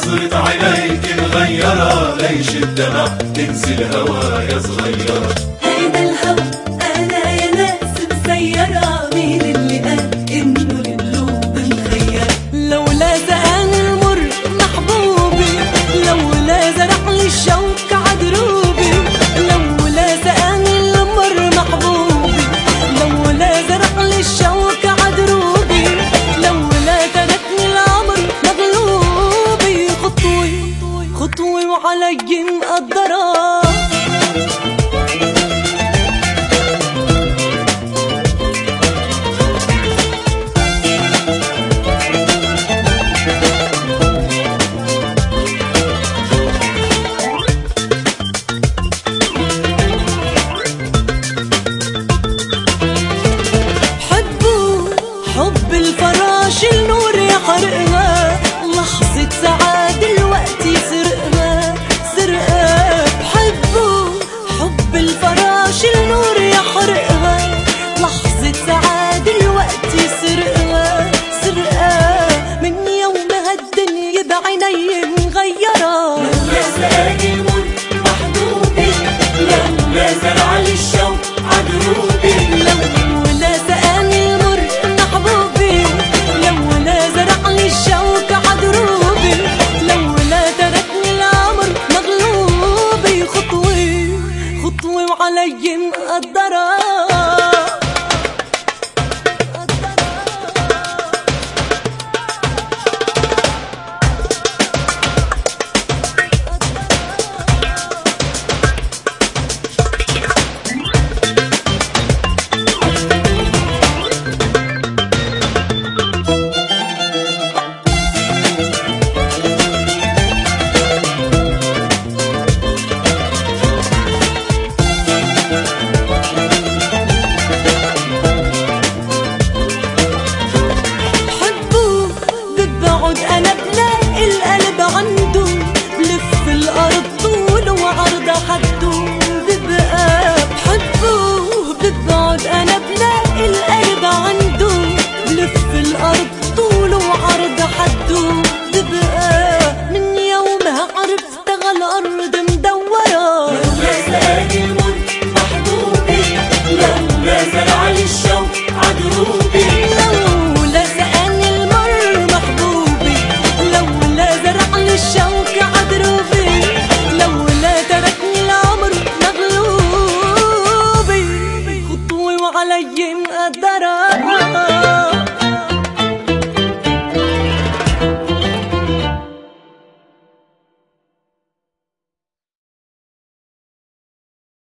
نظرة عينيك مغيرة، ليش الدمع تنسي الهوى يا صغيرة. هيدا الهوى أنا يا ناس مسيرة، مين اللي قال إنه القلوب مخيرة؟ لولا زقان المر محبوبي، لولا زرع لي الشوك عدروبي، لولا زقان المر محبوبي، لولا زرع لي الشوك عدروبي، لولا تركني العمر مغلوبي. خطوي خطوي وعلي مقدرة، حب الفراش النور يحرقها، لحظة سعادة الوقت يسرقها سرقها. حب الفراش النور يحرقها، لحظة سعادة الوقت يسرقها سرقها. من يوم هالدنيا بعيني مغيرة، لولا زقاني المر محبوبي، لولا زرع لي الشوق عدروبي، لولا زقاني المر محبوبي، لولا زرع لي الشوك عدروبي، لولا تركني العمر مغلوبي. خطوي خطوي وعلي مقدرة. أنا بلاقي القلب عني